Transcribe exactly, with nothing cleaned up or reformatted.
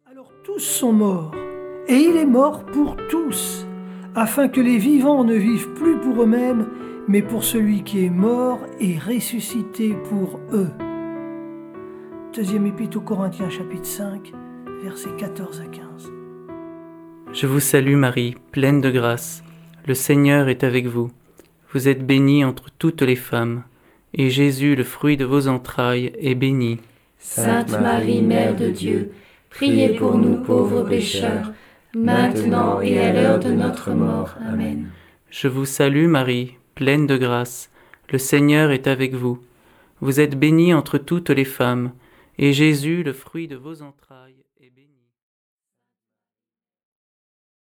Alors tous sont morts, et il est mort pour tous, afin que les vivants ne vivent plus pour eux-mêmes, mais pour celui qui est mort et ressuscité pour eux. Deuxième épître aux Corinthiens, chapitre cinq, versets quatorze à quinze. Je vous salue Marie, pleine de grâce. Le Seigneur est avec vous. Vous êtes bénie entre toutes les femmes, et Jésus, le fruit de vos entrailles, est béni. Sainte Marie, Mère de Dieu, priez pour nous pauvres pécheurs, maintenant et à l'heure de notre mort. Amen. Je vous salue Marie, pleine de grâce. Le Seigneur est avec vous. Vous êtes bénie entre toutes les femmes, et Jésus, le fruit de vos entrailles,